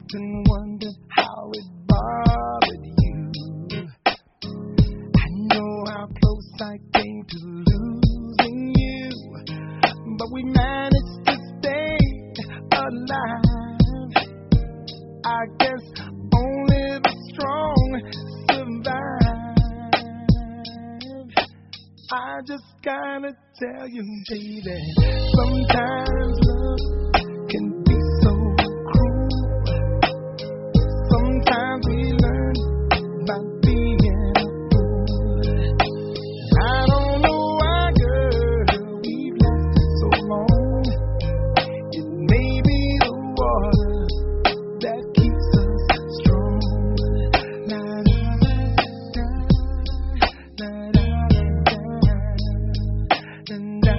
often wondered how it bothered you. I know how close I came to losing you, but we managed to stay alive. I guess only the strong survive. I just gotta tell you, baby, sometimes love can be so cruel. Sometimes we learn by being a fool. I don't know why, girl, we've lasted so long. It may be the water that keeps us strong. La, la, la, la, la, la, la,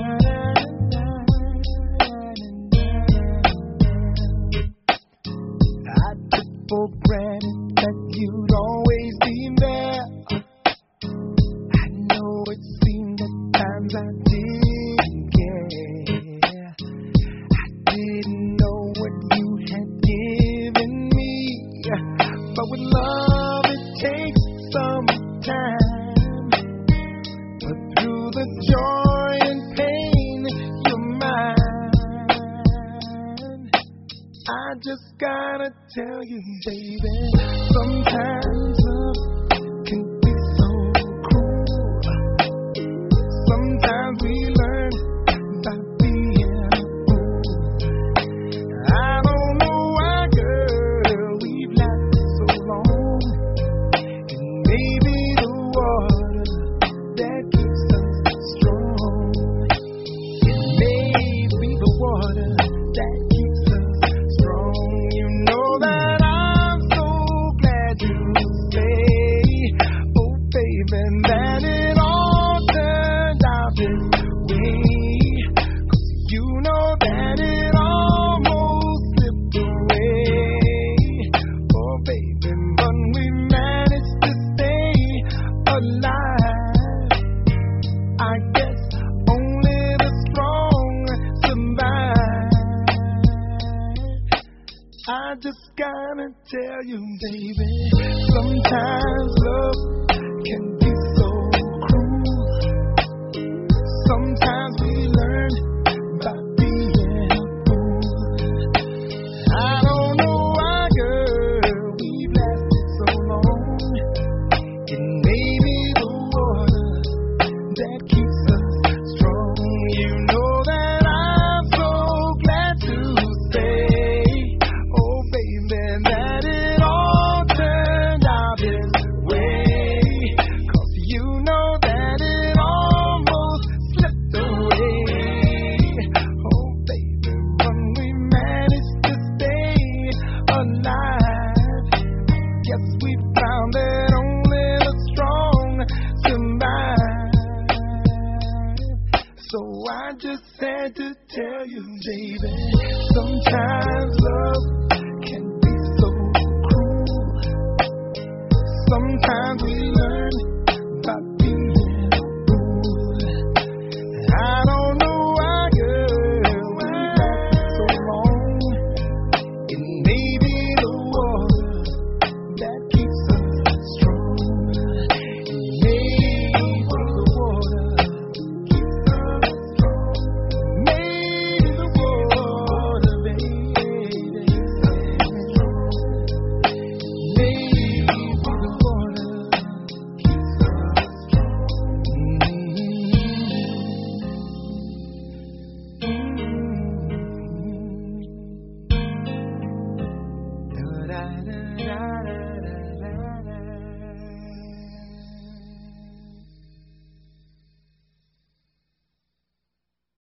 I took for granted that you'd always be there. I know it seemed at times I didn't care. I didn't know what you had given me, but with love it takes some time. But through the joy and pain, you're mine. I just gotta tell you, baby, sometimes love can be so cruel. Sometimes we learn by being a fool. I don't know why, girl, we've lasted so long. It may be the water that keeps us strong. It may be the water that keeps us strong. You know that I'm so glad you stay. Oh, baby, that it all turned out this way. 'Cause you know that it almost slipped away. Oh, baby, but we managed to stay alive. I guess only the strong survive. I just gotta tell you, baby, sometimes love can be so cruel. Sometimes